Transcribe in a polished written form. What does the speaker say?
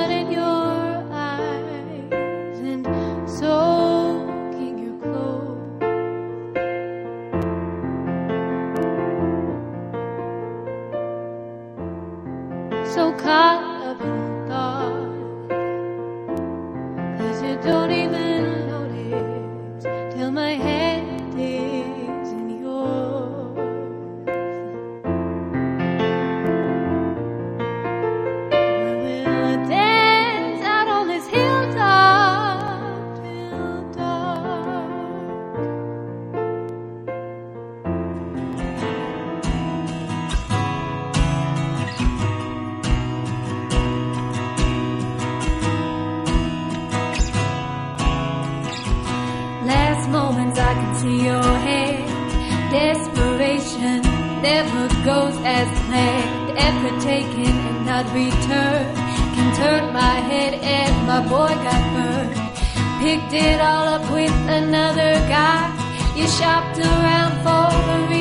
blood in your eyes and soaking your clothes. So caught up in thought, 'cause you don't even notice till my head is in yours. We will dance out on this hilltop till dark. Last moments I can see your head. Desperation never goes as planned. Effort taken and not returned can turn my head, and my boy got burned. Picked it all up with another guy. You shopped around for a